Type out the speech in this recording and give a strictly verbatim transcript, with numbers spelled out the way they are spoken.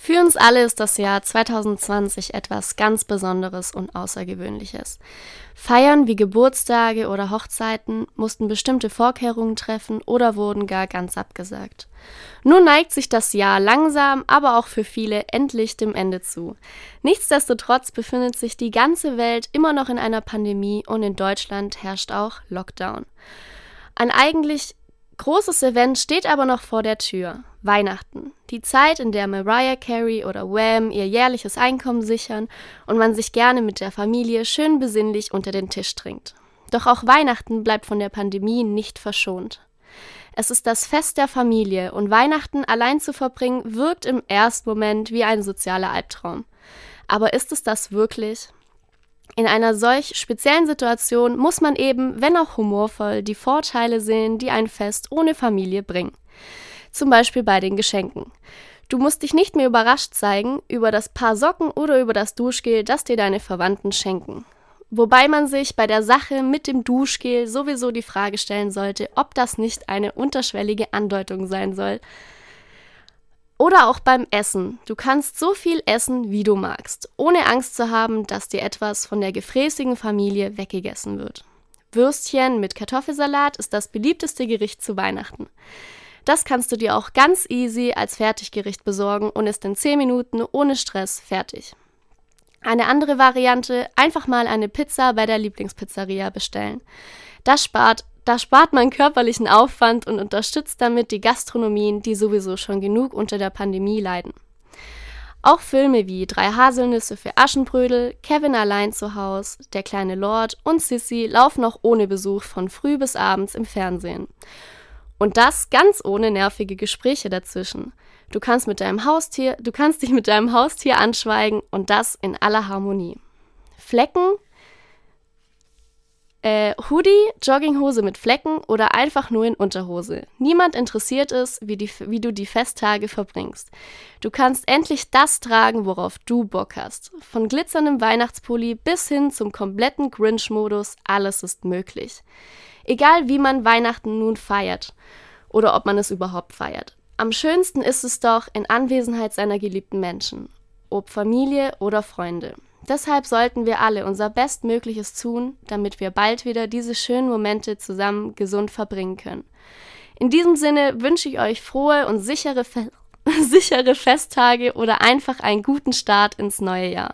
Für uns alle ist das Jahr zwanzig zwanzig etwas ganz Besonderes und Außergewöhnliches. Feiern wie Geburtstage oder Hochzeiten mussten bestimmte Vorkehrungen treffen oder wurden gar ganz abgesagt. Nun neigt sich das Jahr langsam, aber auch für viele endlich dem Ende zu. Nichtsdestotrotz befindet sich die ganze Welt immer noch in einer Pandemie und in Deutschland herrscht auch Lockdown. Ein eigentlich großes Event steht aber noch vor der Tür: Weihnachten. Die Zeit, in der Mariah Carey oder Wham ihr jährliches Einkommen sichern und man sich gerne mit der Familie schön besinnlich unter den Tisch trinkt. Doch auch Weihnachten bleibt von der Pandemie nicht verschont. Es ist das Fest der Familie und Weihnachten allein zu verbringen, wirkt im ersten Moment wie ein sozialer Albtraum. Aber ist es das wirklich? In einer solch speziellen Situation muss man eben, wenn auch humorvoll, die Vorteile sehen, die ein Fest ohne Familie bringen. Zum Beispiel bei den Geschenken. Du musst dich nicht mehr überrascht zeigen über das Paar Socken oder über das Duschgel, das dir deine Verwandten schenken. Wobei man sich bei der Sache mit dem Duschgel sowieso die Frage stellen sollte, ob das nicht eine unterschwellige Andeutung sein soll. Oder auch beim Essen. Du kannst so viel essen, wie du magst, ohne Angst zu haben, dass dir etwas von der gefräßigen Familie weggegessen wird. Würstchen mit Kartoffelsalat ist das beliebteste Gericht zu Weihnachten. Das kannst du dir auch ganz easy als Fertiggericht besorgen und ist in zehn Minuten ohne Stress fertig. Eine andere Variante: einfach mal eine Pizza bei der Lieblingspizzeria bestellen. Das spart Da spart man körperlichen Aufwand und unterstützt damit die Gastronomien, die sowieso schon genug unter der Pandemie leiden. Auch Filme wie Drei Haselnüsse für Aschenbrödel, Kevin allein zu Haus, Der kleine Lord und Sissi laufen auch ohne Besuch von früh bis abends im Fernsehen. Und das ganz ohne nervige Gespräche dazwischen. Du kannst mit deinem Haustier, du kannst dich mit deinem Haustier anschweigen und das in aller Harmonie. Flecken, Äh, Hoodie, Jogginghose mit Flecken oder einfach nur in Unterhose. Niemand interessiert es, wie, die, wie du die Festtage verbringst. Du kannst endlich das tragen, worauf du Bock hast. Von glitzerndem Weihnachtspulli bis hin zum kompletten Grinch-Modus, alles ist möglich. Egal wie man Weihnachten nun feiert oder ob man es überhaupt feiert. Am schönsten ist es doch in Anwesenheit seiner geliebten Menschen, ob Familie oder Freunde. Deshalb sollten wir alle unser Bestmögliches tun, damit wir bald wieder diese schönen Momente zusammen gesund verbringen können. In diesem Sinne wünsche ich euch frohe und sichere, Fe- sichere Festtage oder einfach einen guten Start ins neue Jahr.